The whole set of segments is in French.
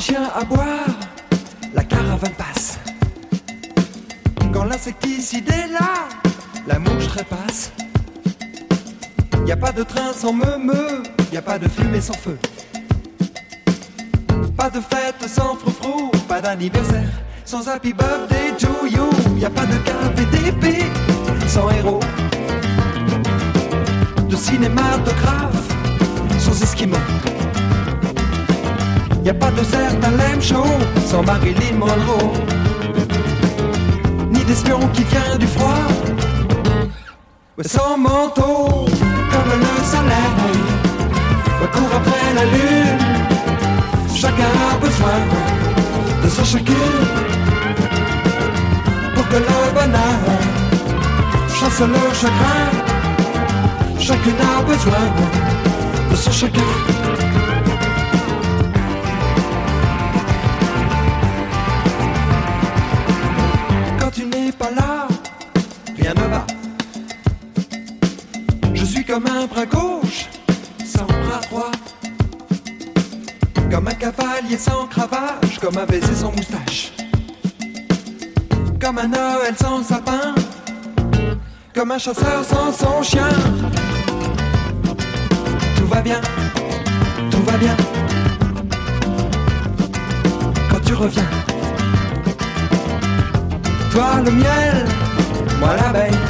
chien à boire, la caravane passe. Quand l'insecticide est là, la mouche trépasse. Y a pas de train sans meumeu, y a pas de fumée sans feu. Pas de fête sans froufrou, pas d'anniversaire sans happy birthday to you. Y a pas de KPDP sans héros, de cinématographe sans esquimaux. Y a pas de certain lame show sans Marilyn Monroe, ni d'espion qui vient du froid, ouais, sans manteau. Comme le soleil, ouais, court après la lune. Chacun a besoin de son chacune pour que le bonheur chasse le chagrin. Chacune a besoin de son chacun. Quand tu n'es pas là, rien ne va. Je suis comme un bras gauche sans bras droit, comme un cavalier sans cravache, comme un baiser sans moustache, comme un Noël sans sapin, comme un chasseur sans son chien. Tout va bien, tout va bien. Quand tu reviens, toi le miel, moi l'abeille.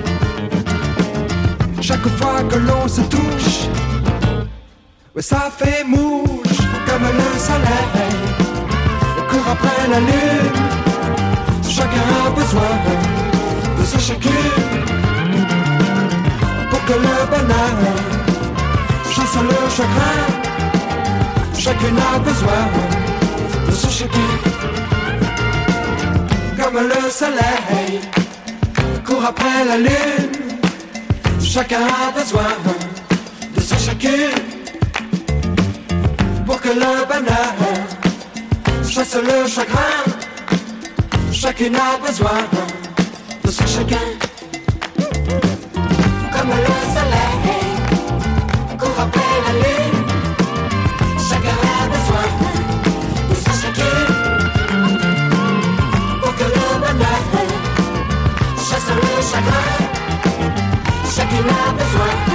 Chaque fois que l'on se touche, ouais, ça fait mouche. Comme le soleil, court après la lune. Chacun a besoin de sa chacune pour que le bonheur chasse le chagrin. Chacune a besoin de son chacun. Comme le soleil court après la lune. Chacun a besoin de son chacune pour que le bonheur chasse le chagrin. Chacune a besoin de son chacun. Comme le soleil court après la lune. Chacun a besoin de son chacune pour que le bonheur chasse le chagrin. Chacune a besoin